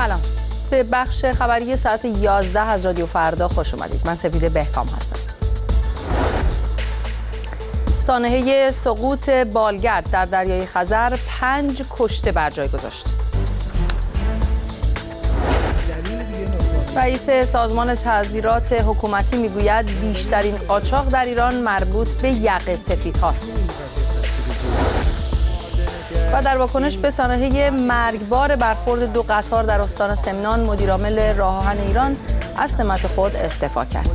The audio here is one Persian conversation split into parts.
سلام، به بخش خبری ساعت 11 از رادیو فردا خوش اومدید. من سپیده بهکام هستم. سانحه سقوط بالگرد در دریای خزر 5 کشته بر جای گذاشت. رئیس سازمان تعزیرات حکومتی میگوید بیشترین قاچاق در ایران مربوط به یقه سفید هاست. و در واکنش به سانحه مرگبار برخورد 2 قطار در استان سمنان، مدیرعامل راه آهن ایران از سمت خود استعفا کرد.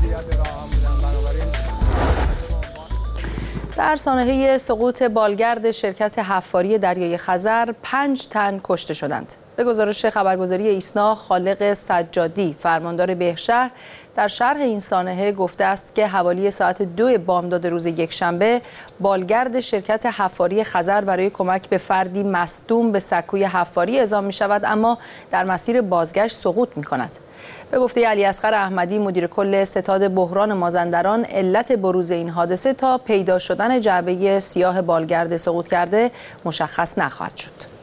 در سانحه سقوط بالگرد شرکت حفاری دریای خزر 5 تن کشته شدند. به گزارش خبرگزاری ایسنا، خالق سجادی، فرماندار بهشهر، در شرح این سانحه گفته است که حوالی ساعت 2 بامداد روز یکشنبه بالگرد شرکت حفاری خزر برای کمک به فردی مصدوم به سکوی حفاری اعزام می شود، اما در مسیر بازگشت سقوط می کند. به گفته علیاصغر احمدی، مدیر کل ستاد بحران مازندران، علت بروز این حادثه تا پیدا شدن جعبه سیاه بالگرد سقوط کرده مشخص نخواهد شد.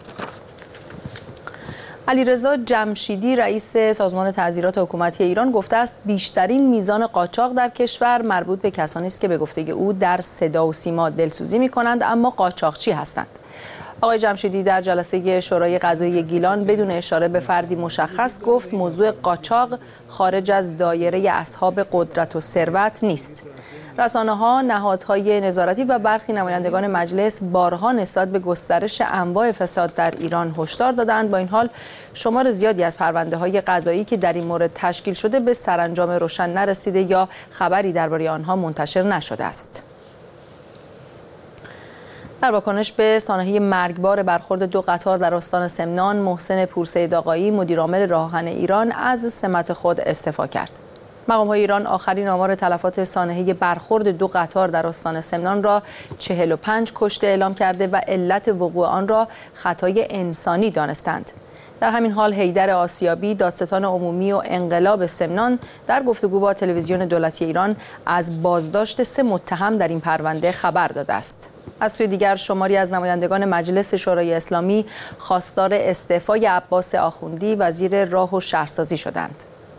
علیرضا جمشیدی، رئیس سازمان تعزیرات حکومتی ایران، گفته است بیشترین میزان قاچاق در کشور مربوط به کسانی است که به گفته او در صدا و سیما دلسوزی می‌کنند اما قاچاقچی هستند. آقای جمشیدی در جلسه شورای قضایی گیلان بدون اشاره به فردی مشخص گفت موضوع قاچاق خارج از دایره اصحاب قدرت و ثروت نیست. رسانه‌ها، نهادهای نظارتی و برخی نمایندگان مجلس بارها نسبت به گسترش انواع فساد در ایران هشدار دادند. با این حال شمار زیادی از پرونده‌های قضایی که در این مورد تشکیل شده به سرانجام روشن نرسیده یا خبری درباره آنها منتشر نشده است. در واکنش به سانحه مرگبار برخورد 2 قطار در استان سمنان، محسن پورسید آقایی، مدیرعامل راه آهن ایران، از سمت خود استعفا کرد. مقام‌های ایران آخرین آمار تلفات سانحه برخورد 2 قطار در استان سمنان را 45 کشته اعلام کرده و علت وقوع آن را خطای انسانی دانستند. در همین حال حیدر آسیابی، دادستان عمومی و انقلاب سمنان، در گفتگو با تلویزیون دولتی ایران از بازداشت 3 متهم در این پرونده خبر داده است. از سوی دیگر شماری از نمایندگان مجلس شورای اسلامی خواستار استعفای عباس آخوندی، وزیر راه و شهرسازی شدند.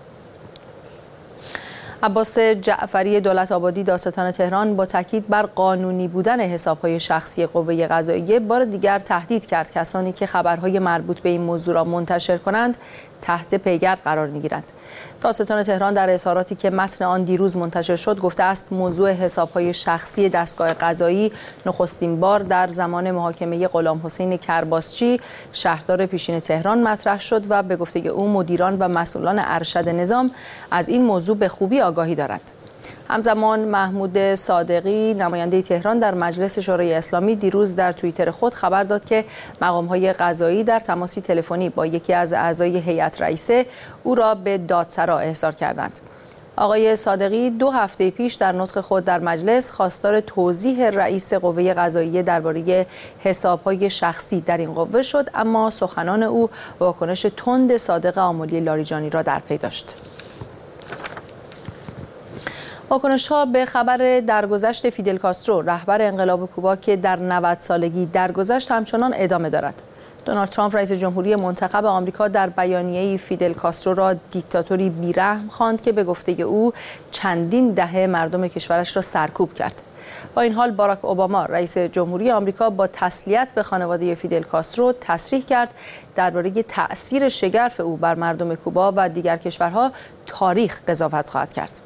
عباس جعفری دولت آبادی، دادستان تهران، با تاکید بر قانونی بودن حساب‌های شخصی قوه قضاییه بار دیگر تهدید کرد کسانی که خبرهای مربوط به این موضوع را منتشر کنند تحت پیگرد قرار می‌گیرند. دادستان تهران در اظهاراتی که متن آن دیروز منتشر شد گفته است موضوع حساب‌های شخصی دستگاه قضایی نخستین بار در زمان محاکمه غلامحسین کرباسچی، شهردار پیشین تهران مطرح شد و به گفته او مدیران و مسئولان ارشد نظام از این موضوع به خوبی آگاهی دارند. همزمان محمود صادقی، نماینده تهران در مجلس شورای اسلامی، دیروز در توییتر خود خبر داد که مقام‌های قضایی در تماسی تلفنی با یکی از اعضای هیئت رئیسه او را به دادسرا احضار کردند. آقای صادقی 2 هفته پیش در نطق خود در مجلس خواستار توضیح رئیس قوه قضاییه درباره حساب‌های شخصی در این قوه شد، اما سخنان او واکنش تند صادق آملی لاریجانی را در پی داشت. واکنش‌ها به خبر درگذشت فیدل کاسترو، رهبر انقلاب کوبا که در 90 سالگی درگذشت، همچنان ادامه دارد. دونالد ترامپ، رئیس جمهوری منتخب آمریکا، در بیانیه‌ای فیدل کاسترو را دیکتاتوری بی‌رحم خواند که به گفته او چندین دهه مردم کشورش را سرکوب کرد. با این حال باراک اوباما، رئیس جمهوری آمریکا، با تسلیت به خانواده فیدل کاسترو تصریح کرد درباره تأثیر شگرف او بر مردم کوبا و دیگر کشورها تاریخ قضاوت خواهد کرد.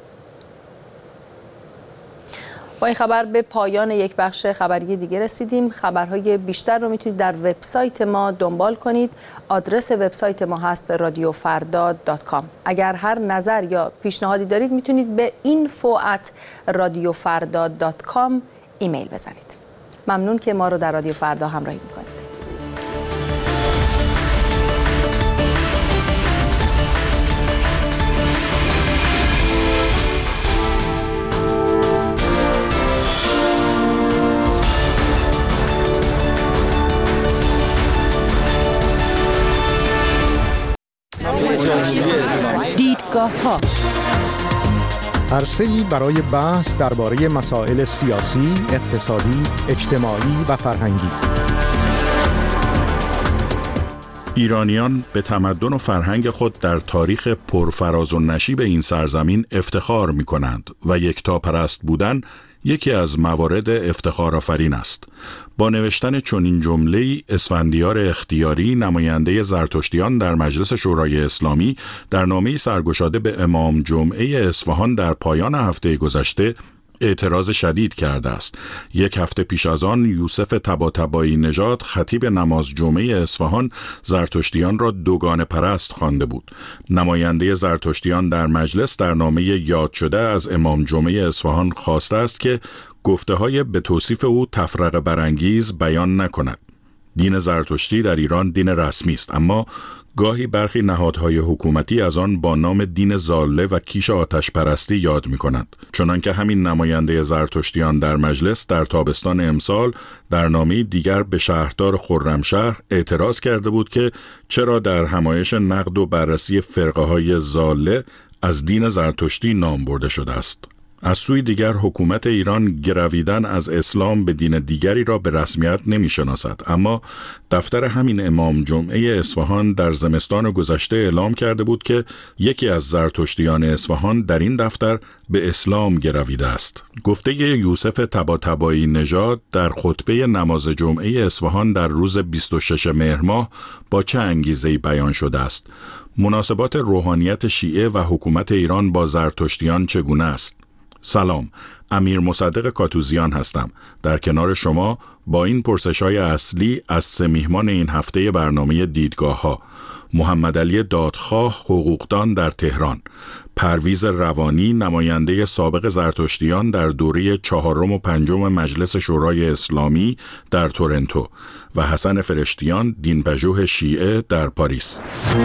با این خبر به پایان یک بخش خبری دیگه رسیدیم. خبرهای بیشتر رو میتونید در وبسایت ما دنبال کنید. آدرس وبسایت ما هست radiofarda.com. اگر هر نظر یا پیشنهادی دارید میتونید به info@radiofarda.com ایمیل بزنید. ممنون که ما رو در رادیو فردا همراهی میکنید. دیدگاه‌ها عرصه‌ای برای بحث درباره مسائل سیاسی، اقتصادی، اجتماعی و فرهنگی. ایرانیان به تمدن و فرهنگ خود در تاریخ پرفراز و نشیب این سرزمین افتخار می کنند و یکتاپرست بودن یکی از موارد افتخارآفرین است. با نوشتن چنین جمله‌ای اسفندیار اختیاری نماینده زرتشتیان در مجلس شورای اسلامی در نامه‌ای سرگشاده به امام جمعه اصفهان در پایان هفته گذشته اعتراض شدید کرده است. یک هفته پیش از آن یوسف طباطبایی نژاد خطیب نماز جمعه اصفهان زرتشتیان را دوگانه پرست خوانده بود. نماینده زرتشتیان در مجلس در نامه یاد شده از امام جمعه اصفهان خواسته است که گفته‌های به توصیف او تفرقه برانگیز بیان نکند. دین زرتشتی در ایران دین رسمی است، اما گاهی برخی نهادهای حکومتی از آن با نام دین زاله و کیش آتش پرستی یاد می کنند. چنانکه همین نماینده زرتشتیان در مجلس در تابستان امسال در نامه دیگر به شهردار خرمشهر اعتراض کرده بود که چرا در همایش نقد و بررسی فرقه‌های زاله از دین زرتشتی نام برده شده است. از سوی دیگر حکومت ایران گرویدن از اسلام به دین دیگری را به رسمیت نمی شناسد، اما دفتر همین امام جمعه اصفهان در زمستان گذشته اعلام کرده بود که یکی از زرتشتیان اصفهان در این دفتر به اسلام گرویده است. گفته یوسف طباطبایی نژاد در خطبه نماز جمعه اصفهان در روز 26 مهر ماه با چه انگیزه‌ای بیان شده است؟ مناسبات روحانیت شیعه و حکومت ایران با زرتشتیان چگونه است؟ سلام، امیر مصدق کاتوزیان هستم. در کنار شما با این پرسش‌های اصلی از سه میهمان این هفته برنامه دیدگاه‌ها: محمد علی دادخواه، حقوقدان در تهران، پرویز روانی، نماینده سابق زرتشتیان در دوره 4 و 5 مجلس شورای اسلامی در تورنتو، و حسن فرشتیان، دینپژوه شیعه در پاریس.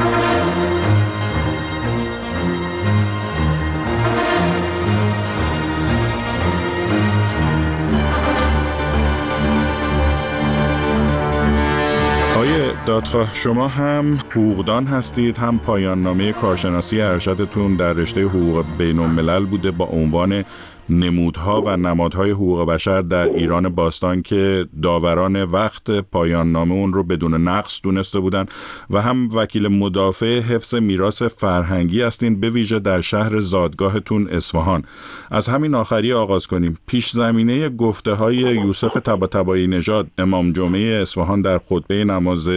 دادخواه، شما هم حقوقدان هستید، هم پایان نامه کارشناسی ارشدتون در رشته حقوق بین الملل بوده با عنوان نمودها و نمادهای حقوق بشر در ایران باستان که داوران وقت پایان نامه اون رو بدون نقص دونسته بودن، و هم وکیل مدافع حفظ میراث فرهنگی هستین، به ویژه در شهر زادگاهتون اصفهان. از همین آخری آغاز کنیم. پیش زمینه گفته های یوسف طباطبایی نژاد امام جمعه اصفهان در خطبه نماز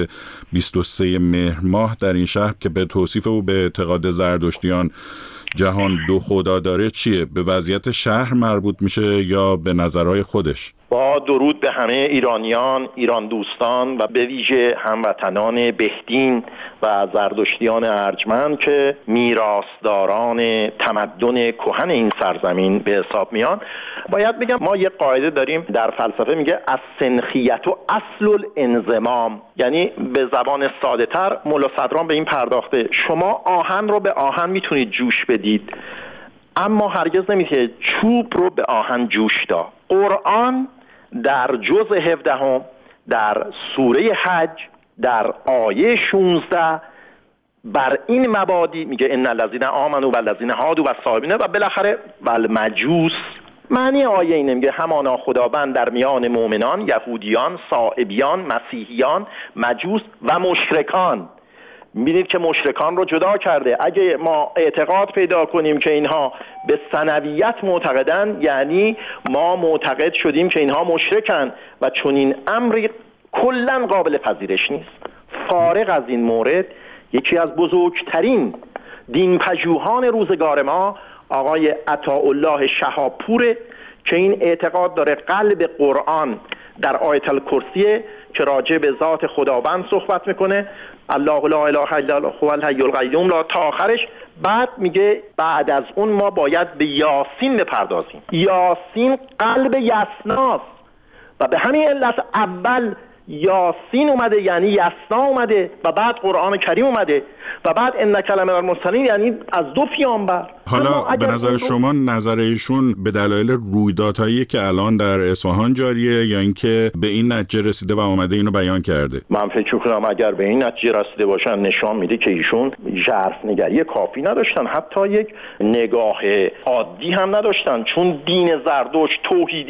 23 مهر ماه در این شهر که به توصیف او به اعتقاد زرتشتیان جهان دو خدا داره چیه؟ به وضعیت شهر مربوط میشه یا به نظرهای خودش؟ با درود به همه ایرانیان، ایران دوستان و به ویژه هموطنان بهدین و زرتشتیان ارجمند که میراثداران تمدن کهن این سرزمین به حساب میان، باید بگم ما یه قاعده داریم در فلسفه میگه السنخیت و اصل الانضمام، یعنی به زبان ساده تر ملا صدران به این پرداخته شما آهن رو به آهن میتونید جوش بدید، اما هرگز نمیشه چوب رو به آهن جوش داد. قرآن در جزء 17 در سوره حج در آیه 16 بر این مبادی میگه ان الذین آمنوا والذین هادوا والصابین و بالاخره والمجوس. معنی آیه اینه، میگه همانا خداوند در میان مؤمنان، یهودیان، صائبیان، مسیحیان، مجوس و مشرکان. می‌بینید که مشرکان رو جدا کرده. اگه ما اعتقاد پیدا کنیم که اینها به ثنویت معتقدن، یعنی ما معتقد شدیم که اینها مشرکن و چون این امری کلاً قابل پذیرش نیست. فارغ از این مورد، یکی از بزرگترین دینپژوهان روزگار ما آقای عطاءالله شهابپور که این اعتقاد داره قلب قرآن در آیت الکرسی که راجع به ذات خداوند صحبت میکنه، الله لا اله الا هو الحی القیوم، لا تا آخرش. بعد میگه بعد از اون ما باید به یاسین بپردازیم. یاسین قلب یسناست و به همین علت اول یاسین اومده یعنی یسنا اومده و بعد قرآن کریم اومده و بعد انک لمن المرسلین یعنی از دو پیامبر. حالا به نظر شما نظر ایشون به دلایل رویدادهایی که الان در اصفهان جاریه یا اینکه به این نتیجه رسیده و اومده اینو بیان کرده؟ من فکر می‌کنم اگر به این نتیجه رسیده باشن نشان میده که ایشون ژرف‌نگری کافی نداشتن، حتی یک نگاه عادی هم نداشتن، چون دین زردشت توحیدی است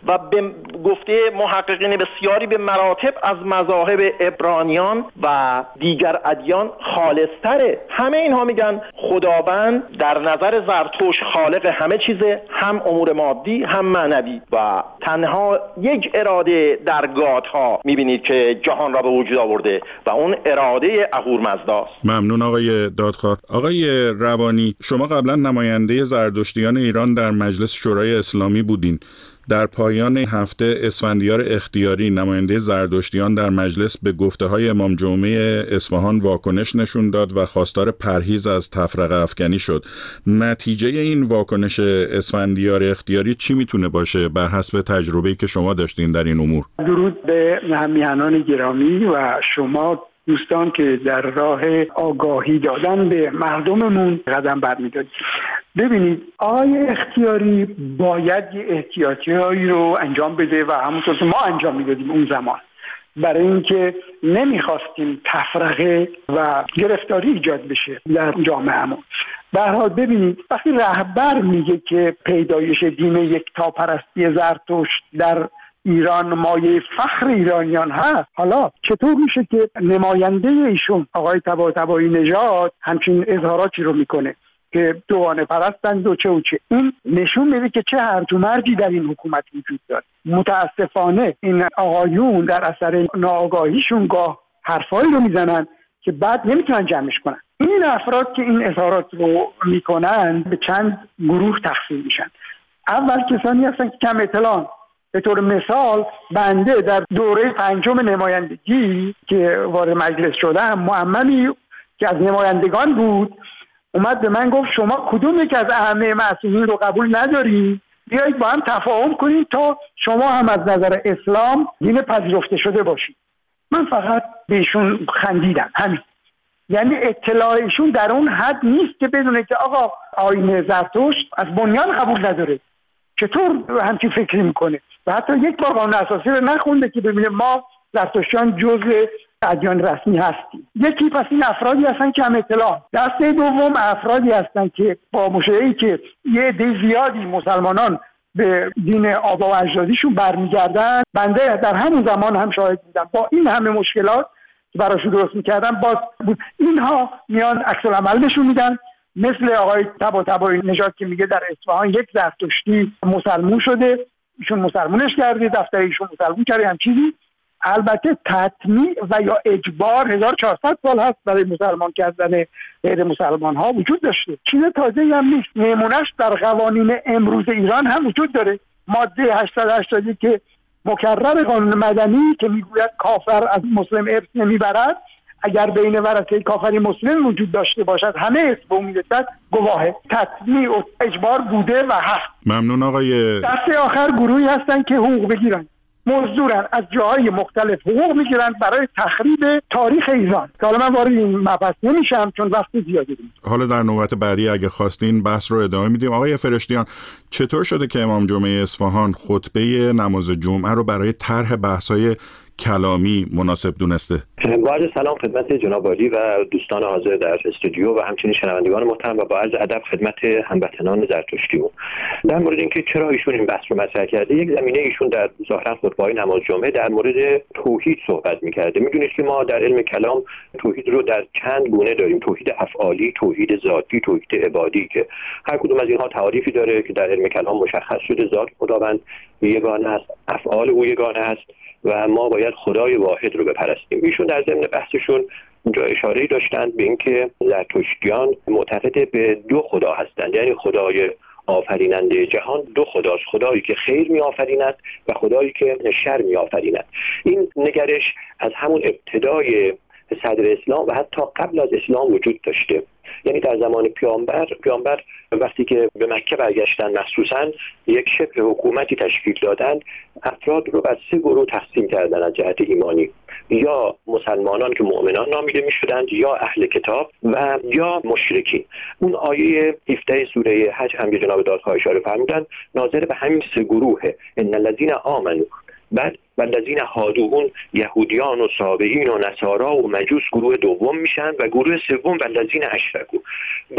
و به گفته محققین بسیاری به مراتب از مذاهب عبرانیان و دیگر ادیان خالص‌تره. همه اینها میگن خداوند در نظر زرتشت خالق همه چیزه، هم امور مادی هم معنوی، و تنها یک اراده در گاتها میبینید که جهان را به وجود آورده و اون اراده اهورمزداست. ممنون آقای دادخواه. آقای روانی، شما قبلا نماینده زرتشتیان ایران در مجلس شورای اسلامی بودین. در پایان هفته اسفندیار اختیاری نماینده زرتشتیان در مجلس به گفته‌های امام جمعه اصفهان واکنش نشون داد و خواستار پرهیز از تفرقه افکنی شد. نتیجه این واکنش اسفندیار اختیاری چی میتونه باشه بر حسب تجربه‌ای که شما داشتین در این امور؟ درود به همیهنان گرامی و شما دوستان که در راه آگاهی دادن به مردممون قدم برمی‌دارید. ببینید آقای اختیاری باید یه احتیاطی رو انجام بده و همونطور که ما انجام میدادیم اون زمان، برای اینکه نمیخواستیم تفرقه و گرفتاری ایجاد بشه در جامعهمون. به هر حال ببینید وقتی رهبر میگه که پیدایش دین یکتاپرستی زرتشت در ایران مایه فخر ایرانیان هست، حالا چطور میشه که نماینده ایشون آقای طباطبایی نژاد همچین اظهاراتی رو میکنه که دوگانه پرستند و چه. این نشون میده که چه هرج و مرجی در این حکومت وجود داره. متاسفانه این آقایون در اثر ناآگاهیشون گاه حرفایی رو میزنن که بعد نمیتونن جمعش کنن. این افراد که این اظهارات رو میکنن به چند گروه تقسیم میشن. اول کسانی هستن که کم اطلاعن. به طور مثال بنده در دوره 5 نمایندگی که وارد مجلس شدم، معممی که از نمایندگان بود اومد به من گفت شما کدوم یک از ائمه معصومین رو قبول نداری؟ بیایید با هم تفاهم کنید تا شما هم از نظر اسلام دین پذیرفته شده باشید. من فقط بهشون خندیدم، همین. یعنی اطلاعشون در اون حد نیست که بدونه که آقا آیین زرتشت از بنیان قبول نداره. چطور همچین فکری میکنه؟ و حتی یک بار قانون اساسی رو نخونده که ببینه ما زرتشتیان جزء ادیان رسمی هستیم. یکی پس این افرادی هستن که هم اطلاع. دسته دوم افرادی هستن که با مشاهده‌ای که یه عده زیادی مسلمانان به دین آبا و اجدادیشون برمیگردن. بنده در همون زمان هم شاهد بودم با این همه مشکلات که براشون درست میکردن باز بود. اینها میان عکس العمل نشون میدن، مثل آقای طباطبایی نژاد که میگه در اصفهان یک زرتشتی مسلمون شده، ایشون مسلمونش کرده، دفتر ایشون مسلمون کرده، هم چیزی. البته تطمیع و یا اجبار 1400 سال هست برای مسلمان کردن غیر مسلمان ها وجود داشته. چیز تازه‌ای هم نیست. نمونهش در قوانین امروز ایران هم وجود داره. ماده 880 که مکرر قانون مدنی که میگوید کافر از مسلم ارث نمیبرد، اگر بین ورثه کافری مسلم وجود داشته باشد همه اسم به امیدت گواهه. تطمیع و اجبار بوده و هست. ممنون آقای. دسته آخر گروهی هستن که حقوق بگیرن، مزدورن، از جاهای مختلف حقوق میگیرن برای تخریب تاریخ ایران. حالا من وارد این مبحث نمیشم چون وقت زیادی داریم. حالا در نوبت بعدی اگه خواستین بحث رو ادامه میدیم. آقای فرشتیان، چطور شده که امام جمعه اصفهان خطبه نماز جمعه رو برای طرح بحث‌های کلامی مناسب دونسته؟ با عرض سلام خدمت جناب عالی و دوستان حاضر در استودیو و همچنین شنوندگان محترم و با عرض ادب خدمت هموطنان زرتشتیون. در مورد اینکه چرا ایشون این بحث رو مطرح کرده، یک زمینه ایشون در ظاهرا خطبه‌های نماز جمعه در مورد توحید صحبت می‌کرده. می‌دونید که ما در علم کلام توحید رو در چند گونه داریم: توحید افعالی، توحید ذاتی، توحید عبادی، که هر کدوم از اینها تعاریفی داره که در علم کلام مشخص شده. ذات خداوند یگانه است، افعال او یگانه است و ما باید خدای واحد رو بپرستیم. ایشون در ضمن بحثشون اونجا اشاره‌ای داشتند به اینکه زرتشتیان معتقد به دو خدا هستند، یعنی خدای آفریننده جهان دو خداست، خدایی که خیر می آفریند و خدایی که شر می آفریند. این نگرش از همون ابتدای صدر اسلام و حتی قبل از اسلام وجود داشته. یعنی در زمان پیامبر وقتی که به مکه برگشتن، مخصوصا یک شبه حکومتی تشکیل دادند، افراد رو بر 3 گروه تقسیم کردن از جهت ایمانی: یا مسلمانان که مؤمنان نامیده می‌شدند، یا اهل کتاب و یا مشرکین. اون آیه 17 سوره حج هم که جناب دادخواه اشاره فرمودند ناظر به همین 3 گروهه: ان الذين آمنوا، بعد والذین هادون یهودیان و صابئین و نصارا و مجوس گروه دوم میشن و گروه سوم والذین اشرکوا. بعد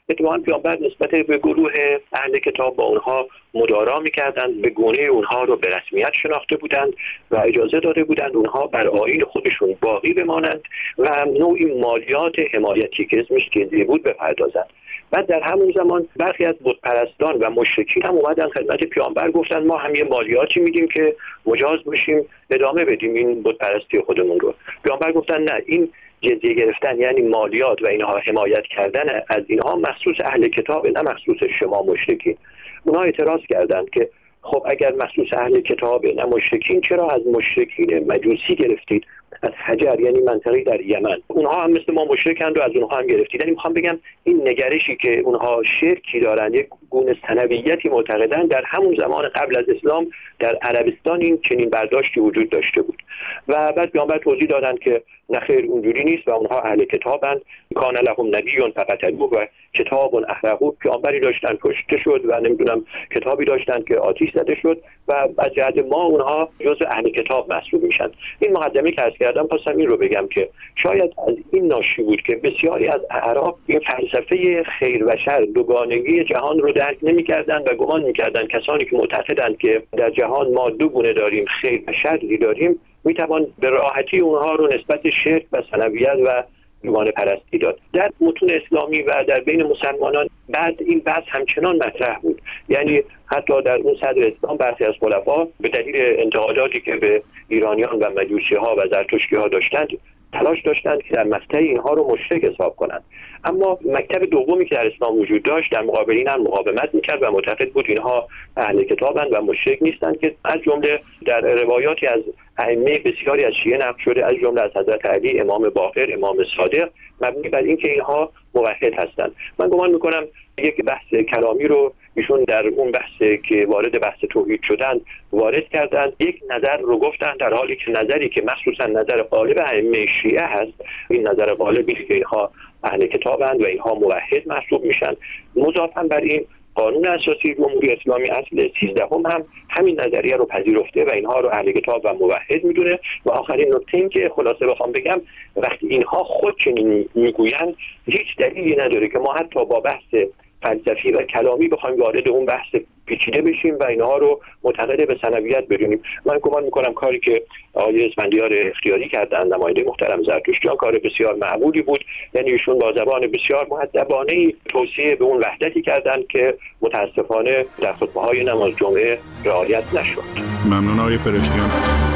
اتفاقاً پیامبر نسبت به گروه اهل کتاب با اونها مدارا می‌کردند، به گونه اونها رو به رسمیت شناخته بودند و اجازه داده بودند اونها بر آیین خودشون باقی بمانند و نوعی مالیات حمایتی که اسمش جزیه بود بپردازند. بعد در همون زمان برخی از بتپرستان و مشرکین هم اومدن خدمت پیامبر گفتن ما هم یه مالیاتی میدیم که مجاز بشیم ادامه بدیم این بتپرستی خودمون رو. پیامبر گفتن نه، این جزیه گرفتن یعنی مالیات و اینها حمایت کردن از اینها مخصوص اهل کتاب، نه مخصوص شما مشرکین. اونها اعتراض کردند که خب اگر مخصوص اهل کتاب نه مشرکین، چرا از مشرکین مجوسی گرفتید؟ از حجر یعنی منطقه در یمن، اونها هم مثل ما مشرکند و از اونها هم گرفتید. یعنی میخوام بگم این نگرشی که اونها شرکی دارن، یک گونه ثنویتی معتقدن، در همون زمان قبل از اسلام در عربستان این چنین برداشتی وجود داشته بود. و بعد پیامبر توضیح دادن که نخیر اونجوری نیست و اونها اهل کتابند. کان لهم نبی فقتلوه و کتاب احرقوه، پیامبری داشتن کشته شد و نمیدونم کتابی داشتن که آتش زده شد و از جهت ما اونها جزء اهل کتاب محسوب میشن. این مقدمه که عرض کردم خواستم این رو بگم که شاید از این ناشی بود که بسیاری از اعراب این فلسفه خیر و شر، دوگانگی جهان رو درک نمی‌کردند و گمان می‌کردند کسانی که معتقدند که در جهان ما دو گونه داریم، خیر و شری داریم، میتوان به راحتی اونها رو نسبت شرک و ثنویت و دوگانه پرستی داد. در متون اسلامی و در بین مسلمانان بعد این بحث همچنان مطرح بود. یعنی حتی در اون صدر اسلام برخی از خلفا به دلیل انتقاداتی که به ایرانیان و مجوسی ها و زرتشتی ها داشتند تلاش داشتند که در مقطع اینها رو مشرک حساب کنند. اما مکتب دومی که در اسلام وجود داشت در مقابل این هم مقاومت میکرد و معتقد بود اینها اهل کتابند و مشرک نیستند، که از جمله در روایاتی از ائمه بسیاری از شیعه نقل شده، از جمله از حضرت علی، امام باقر، امام صادق، مبنی بر اینکه اینها موحد هستند. من گمان میکنم یک بحث کلامی رو ایشون در اون بحثی که وارد بحث توحید شدن وارد کردن، یک نظر رو گفتن، در حالی که نظری که مخصوصا نظر غالب ائمه شیعه هست، این نظر غالبی که اینها اهل کتابند و اینها موحد محسوب میشن. مضافاً بر این قانون اساسی جمهوری اسلامی اصل 13 هم همین نظریه رو پذیرفته و اینها رو اهل کتاب و موحد میدونه. و آخرین نکته این که خلاصه بخوام بگم، وقتی اینها خود چنین میگویند هیچ دلیلی نداره که ما حتی با بحث فلسفی و کلامی بخوایم وارد اون بحث پیچیده بشیم و اینها رو معتقد به ثنویت بدونیم. من گمان میکنم کاری که آقای اسفندیار اختیاری کردن، نماینده محترم زرتشتیان، کار بسیار معمولی بود. یعنی ایشون با زبان بسیار مؤدبانه توصیه به اون وحدتی کردن که متاسفانه در خطبه‌های نماز جمعه رعایت نشد. ممنون آقای فرشتیان.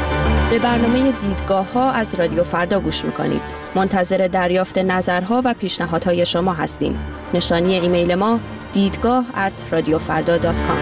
به برنامه دیدگاه‌ها از رادیو فردا گوش می‌کنید. منتظر دریافت نظرها و پیشنهادهای شما هستیم. نشانی ایمیل ما دیدگاه@radiofarda.com.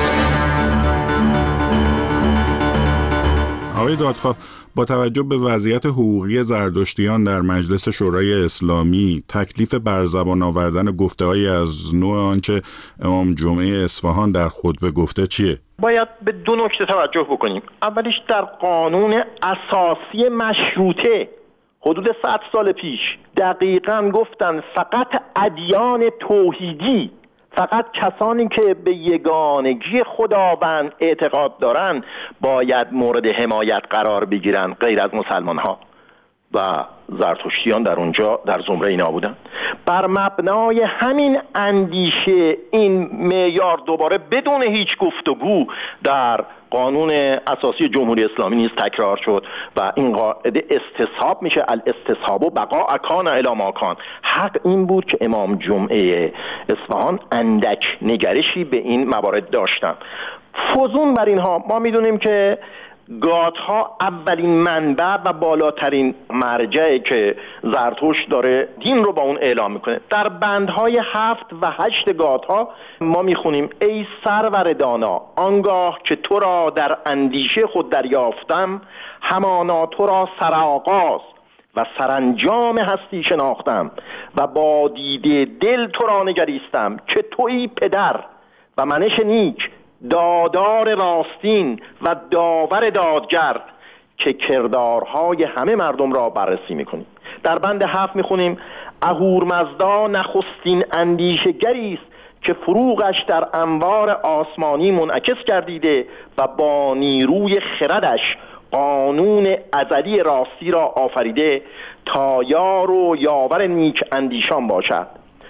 آقای دادخواه، با توجه به وضعیت حقوقی زرتشتیان در مجلس شورای اسلامی، تکلیف بر زبان آوردن گفته‌هایی از نوع آنچه امام جمعه اصفهان در خطبه گفته چیه؟ باید به دو نکته توجه بکنیم. اولیش در قانون اساسی مشروطه حدود 100 سال پیش دقیقاً گفتن فقط ادیان توحیدی، فقط کسانی که به یگانگی خداوند اعتقاد دارن باید مورد حمایت قرار بگیرن، غیر از مسلمان ها. و زرتشتیان در اونجا در زمره اینا بودن. بر مبنای همین اندیشه این معیار دوباره بدون هیچ گفتگو در قانون اساسی جمهوری اسلامی نیز تکرار شد و این قاعده استصحاب میشه، الاستصحاب و بقاء کان الی ما کان. حق این بود که امام جمعه اصفهان اندک نگرشی به این موارد داشتن. فزون بر اینها ما میدونیم که گاتها اولین منبع و بالاترین مرجعی که زرتشت داره دین رو با اون اعلام میکنه. در بندهای 7 و 8 گاتها ما میخونیم ای سرور دانا، آنگاه که تو را در اندیشه خود دریافتم، همانا تو را سرآغاز و سرانجام هستی شناختم و با دیده دل تو را نگریستم که تویی پدر و منش نیک، دادار راستین و داور دادگر که کردارهای همه مردم را بررسی میکنیم. در بند 7 میخونیم اهورمزدا نخستین اندیشه گریست که فروغش در انوار آسمانی منعکس گردیده و با نیروی خردش قانون ازلی راستی را آفریده تا یار و یاور نیک اندیشان باشد.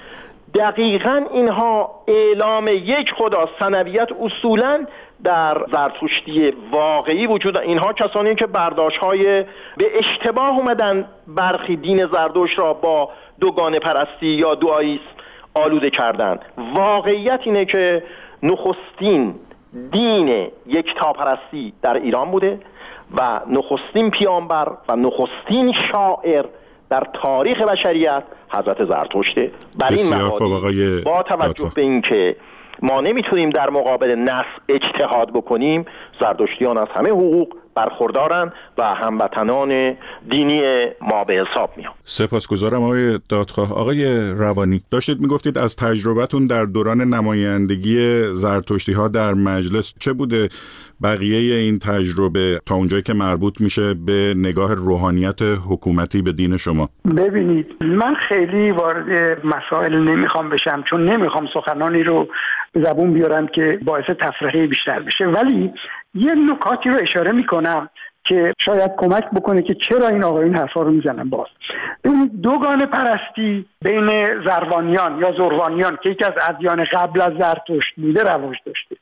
دقیقاً اینها اعلام یک خدا، ثنویت اصولاً در زرتشتی واقعی وجود. اینها کسانی که برداشت‌های به اشتباه اومدن برخی دین زرتشت را با دوگانه پرستی یا دعاییسم آلوده کردن. واقعیت اینه که نخستین دین یکتاپرستی در ایران بوده و نخستین پیامبر و نخستین شاعر در تاریخ بشریت حضرت زرتشته. بر این مبادی با توجه به اینکه ما نمیتونیم در مقابل نص اجتهاد بکنیم، زرتشتیان از همه حقوق برخوردارن و هموطنان دینی ما به حساب میان. سپاسگزارم آقای دادخواه. آقای روانی، داشتید میگفتید از تجربتون در دوران نمایندگی زرتشتی ها در مجلس چه بوده بقیه این تجربه تا اونجایی که مربوط میشه به نگاه روحانیت حکومتی به دین شما؟ ببینید، من خیلی وارد مسائل نمیخوام بشم چون نمیخوام سخنانی رو به زبون بیارم که باعث تفرقه بیشتر بشه، ولی یه نکاتی رو اشاره میکنم که شاید کمک بکنه که چرا این آقایون حرفا رو میزنن. باز ببینید، دوگانه پرستی بین زروانیان یا زروانیان که یکی از ادیان قبل از زرتشت بوده رواج داشته.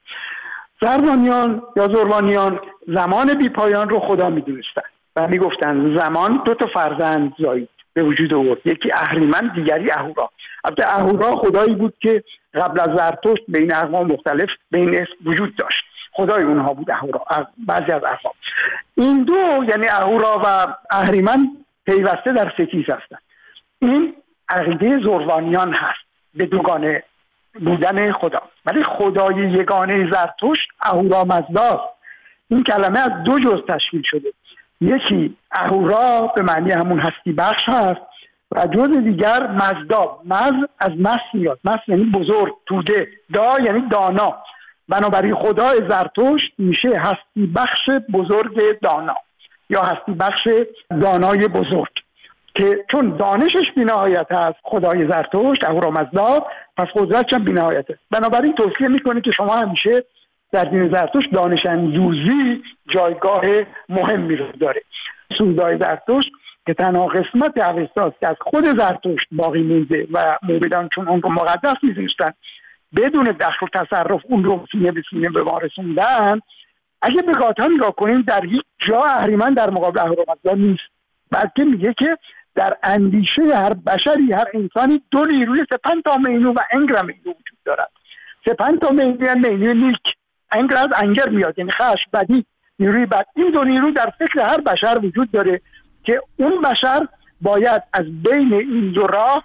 زروانیان یا زروانیان زمان بی پایان رو خدا میدونستن و میگفتن زمان 2 فرزند زایید به وجود آورد، یکی اهریمن دیگری اهورا. البته اهورا خدایی بود که قبل از زرتشت بین اقوام مختلف بین وجود داشت، خدای اونها بود اهورا. بعضی از اقوام این دو یعنی اهورا و اهریمن پیوسته در ستیز هستند. این عقیده زروانیان هست به دوگانه بودن خدا، ولی خدای یگانه زرتشت اهورامزدا. این کلمه از 2 جزء تشکیل شده، یکی اهورا به معنی همون هستی بخش هست و جزء دیگر مزدا. مز از مس میاد، مس یعنی بزرگ، توده، دا یعنی دانا. بنابراین خدای زرتشت میشه هستی بخش بزرگ دانا یا هستی بخش دانای بزرگ، که چون دانشش بی‌نهایت هست خدای زرتشت اهورامزدا، پس قدرتش هم بی‌نهایت است. بنابراین توصیه میکنه که شما همیشه در دین زرتشت دانش اندوزی جایگاه مهمی رو داره. سودای زرتشت که تنها قسمت اوستاست که از خود زرتشت باقی مونده و موبدان چون اون رو مقدس می‌دونستن بدون دخل و تصرف اون رو سینه به سینه به ما رسوندن. اگه به قاطع نگاه کنیم در هیچ جا اهریمن در مقابل اهورامزدا نیست، بلکه میگه که در اندیشه هر بشری، هر انسانی 2 نیروی سپنتا مینو و انگر مینو وجود دارد. سپنتا مینو یعنی مینو نیک، انگر از انگر میاد یعنی خشم، بدی، نیروی بد. این 2 نیرو در فکر هر بشر وجود داره که اون بشر باید از بین این 2 راه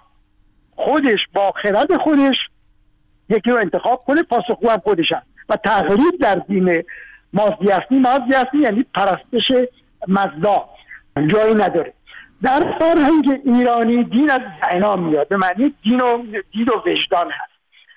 خودش با خرد خودش یکی رو انتخاب کنه، پاسخگو هم خودش هست. و تقلید در دین مازدیستی یعنی پرستش مزدا جایی نداره. در فرهنگ ایرانی دین از دینا میاد، به معنی دین و وجدان هست.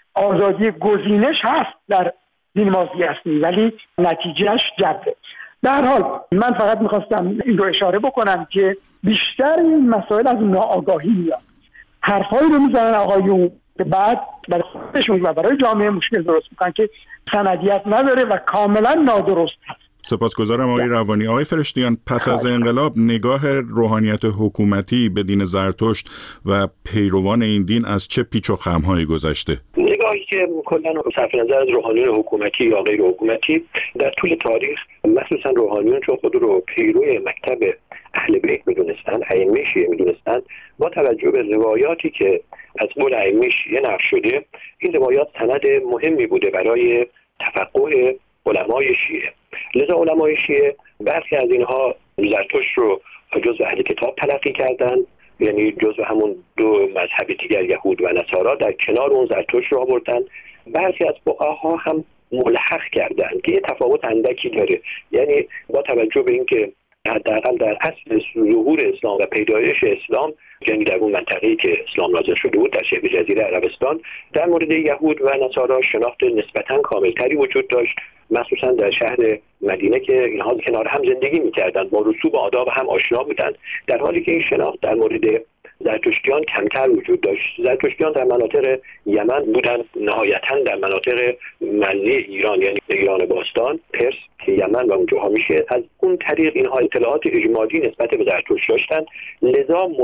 آزادی گزینش هست در دین مازدیستی ولی نتیجهش جبره. در حال من فقط میخواستم این رو اشاره بکنم که بیشتر این مسائل از ناآگاهی میاد. حرفایی رو میزنن آقایون که بعد برای خودشون و برای جامعه مشکل درست میکنن که سندیت نداره و کاملا نادرست هست. سپاسگزارم آقای روانی. آقای فرشتیان، پس از انقلاب نگاه روحانیت حکومتی به دین زرتشت و پیروان این دین از چه پیچ و خم‌هایی گذشته؟ نگاهی که کلاً صرف نظر از روحانیون حکومتی یا غیر حکومتی در طول تاریخ، مخصوصا روحانیون چون خود رو پیروی مکتب اهل بیت میدونستن، ائمه شیعه میدونستن، با توجه به روایاتی که از قول ائمه شیعه نقل شده، این روایات سند مهمی بوده برای تفقه علمای شیعه. لذا علمای شیعه برخی از اینها زرتشت رو جزو اهل کتاب تلقی کردن، یعنی جزو همون 2 مذهب دیگر یهود و نصارا در کنار اون زرتشت رو آوردن. برخی از فقها هم ملحق کردن که یه تفاوت اندکی داره، یعنی با توجه به اینکه حداقل در اصل ظهور اسلام و پیدایش اسلام، یعنی در اون منطقه‌ای که اسلام نازل شده بود در شبه جزیره عربستان، در مورد یهود و نصارا شناخت نسبتاً کاملتری وجود داشت، مخصوصا در شهر مدینه که اینها کنار هم زندگی می‌کردند، با رسوم و آداب هم آشنا بودند، در حالی که این شناخت در مورد زرتشتیان کمتر وجود داشت. زرتشتیان در مناطق یمن بودند، نهایتاً در مناطق مرزی ایران یعنی ایران باستان، پرس که یمن و اونجاها میشه، از اون طریق اینها اطلاعات اجمالی نسبت به زرتشت داشتند، لذا ملحق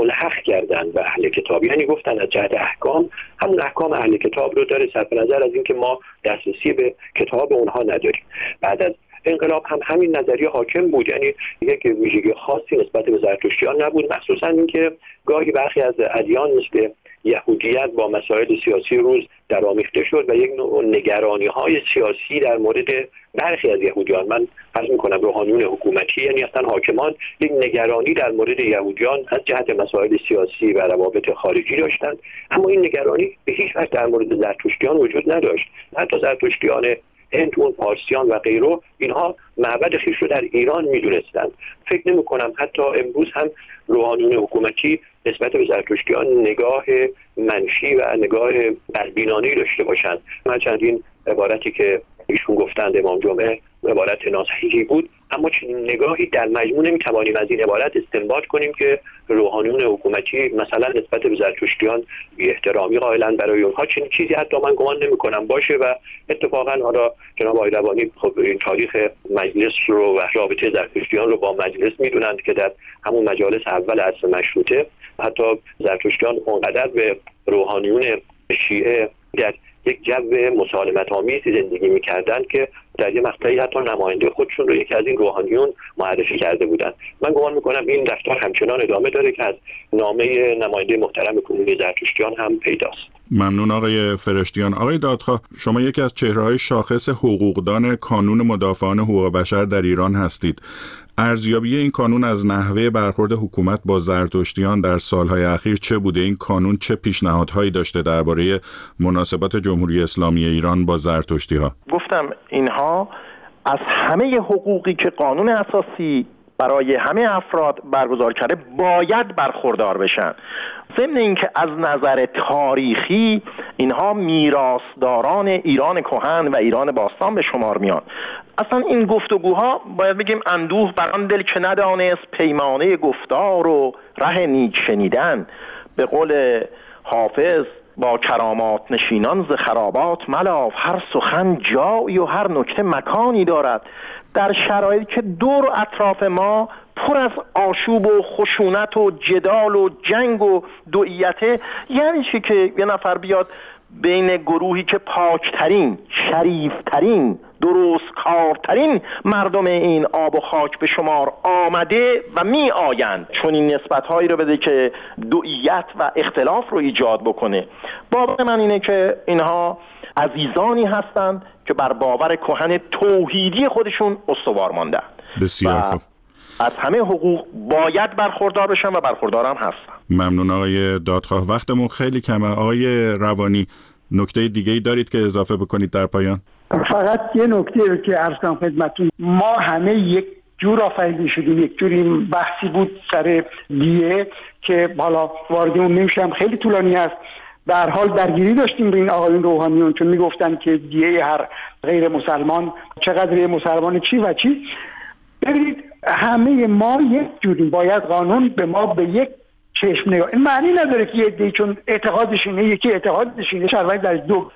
کردن و اهل کتاب، یعنی گفتن از جهت احکام همون احکام اهل کتاب رو داره، صرف نظر از اینکه ما دسترسی به کتاب اونها نداریم. بعد از انقلاب هم همین نظریه حاکم بود، یعنی یک ویژگی خاصی نسبت به زرتشتیان نبود، مخصوصا اینکه گاهی برخی از ادیان مثل یهودیت با مسائل سیاسی روز درآمیخته شد و یک نوع نگرانی‌های سیاسی در مورد برخی از یهودیان، من فرض می‌کنم روحانیون حکومتی یعنی اصلا حاکمان، یک نگرانی در مورد یهودیان از جهت مسائل سیاسی و روابط خارجی داشتند، اما این نگرانی به هیچ وجه در مورد زرتشتیان وجود نداشت. حتی زرتشتیان هند، پارسیان و غیره، اینها معبد خویش رو در ایران می‌دونستند. فکر نمی‌کنم حتی امروز هم روحانیون حکومتی نسبت به زرتشتیان نگاه منفی و نگاه بدبینانه‌ای داشته باشند. من چندین عبارتی که ایشون گفتند امام جمعه عبارت ناصحیحی بود، اما چنین نگاهی در مجموع نمی‌توانیم از این عبارت استنباط کنیم که روحانیون حکومتی مثلا نسبت به زرتشتیان بی‌احترامی قائلند. برای اونها چنین چیزی حتی من گمان نمی‌کنم باشه و اتفاقا حالا جناب آقای روانی خب این تاریخ مجلس رو و رابطه زرتشتیان رو با مجلس می‌دونند که در همون مجالس اول عصر مشروطه حتی زرتشتیان اونقدر به روحانیون شیعه در یک جو مسالمت‌آمیزی زندگی می‌کردند که در یه مقطعی حتی نماینده خودشون رو یکی از این روحانیون معرفی کرده بودند. من گمان می‌کنم این رفتار همچنان ادامه داره که از نامه نماینده محترم کنونی زرتشتیان هم پیداست. ممنون آقای فرشتیان. آقای دادخواه، شما یکی از چهره‌های شاخص حقوقدان کانون مدافعان حقوق بشر در ایران هستید. ارزیابی این کانون از نحوه برخورد حکومت با زرتشتیان در سالهای اخیر چه بوده؟ این کانون چه پیشنهادهایی داشته درباره مناسبات جمهوری اسلامی ایران با زرتشتی‌ها؟ گفتم اینها از همه حقوقی که قانون اساسی برای همه افراد برگزار کرده باید برخوردار بشن. ضمن اینکه از نظر تاریخی اینها میراثداران ایران کهن و ایران باستان به شمار میان. اصلا این گفتگوها باید بگیم اندوه بر آن دل که ندانست پیمانه گفتار و ره نیک شنیدن. به قول حافظ با کرامات نشینان ز خرابات ملاف، هر سخن جایی و هر نکته مکانی دارد. در شرایطی که دور اطراف ما پر از آشوب و خشونت و جدال و جنگ و دوئیته، یعنی چی که یه نفر بیاد بین گروهی که پاکترین، شریفترین، درست کارترین مردم این آب و خاک به شمار آمده و می آیند، چون این نسبت‌هایی رو بده که دوئیت و اختلاف رو ایجاد بکنه. باور من اینه که اینها عزیزانی هستند که بر باور کهن توحیدی خودشون استوار ماندن. بسیار خوب. از همه حقوق باید برخوردار بشن و برخوردارم هستن. ممنون آقای دادخواه. وقتمون خیلی کمه. آقای روانی، نکته دیگه‌ای دارید که اضافه بکنید در پایان؟ فقط یه نکته رو که عرض کنم خدمتتون، ما همه یک جور آفریده شدیم. یک جوری بحثی بود سر دیه که حالا وارد اون نمیشم، خیلی طولانی است. در حال درگیری داشتیم به این آقایون روحانیون، چون میگفتن که دیه هر غیر مسلمان چقدر مسلمان چی و چی. ببینید همه ما یک جوریم، باید قانون به ما به یک چشم نگاه. این معنی نداره که یه عده‌ای چون اعتقادش اینه یکی اعتقادش اینه شرایط در دو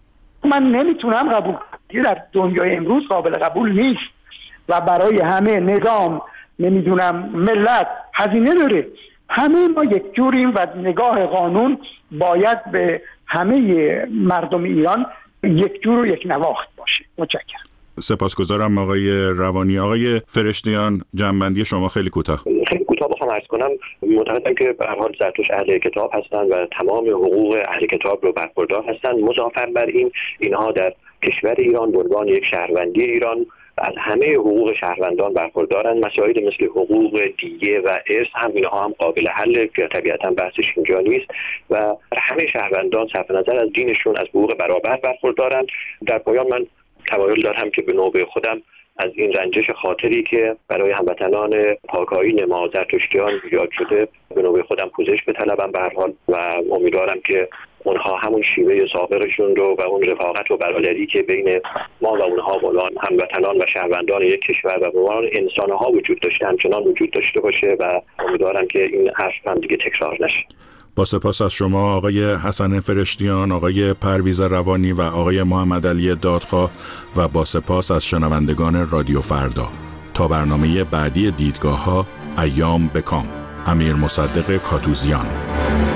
من نمیتونم قبول کنم. در دنیای امروز قابل قبول نیست و برای همه نظام نمیدونم ملت هزینه داره. همه ما یک جوریم و نگاه قانون باید به همه مردم ایران یک جور و یک نواخت باشه. متشکرم. سپاسگزارم آقای روانی. آقای فرشتیان، جنبندی شما خیلی کوتاه. خیلی کوتاه بخوام عرض کنم، معتقدم که به هر حال زرتشت اهل کتاب هستند و تمام حقوق اهل کتاب رو برخوردار هستند. مضافاً بر این، اینها در کشور ایران به عنوان یک شهروندی ایران از همه حقوق شهروندان برخوردارند. مسائل مثل حقوق دیگه و ارث هم اینها هم قابل حل که طبیعتاً بحثش اینجا نیست و همه شهروندان صرف نظر از دینشون از حقوق برابر برخوردارند. در پایان من تمایل دارم که به نوبه خودم از این رنجش خاطری که برای هموطنان پاکایی نما زرتشتیان ایجاد شده به نوبه خودم پوزش بطلبم به هر حال و امیدوارم که اونها همون شیوه سابقشون رو و اون رفاقت و برادری که بین ما و اونها و هموطنان و شهروندان یک کشور و به عنوان انسان‌ها وجود داشته همچنان وجود داشته باشه و امیدوارم که این حرف هم دیگه تکرار نشه. با سپاس از شما آقای حسن فرشتیان، آقای پرویز روانی و آقای محمد علی دادخواه و با سپاس از شنوندگان رادیو فردا. تا برنامه بعدی دیدگاه‌ها، ایام بکام. امیر مصدق کاتوزیان. شما.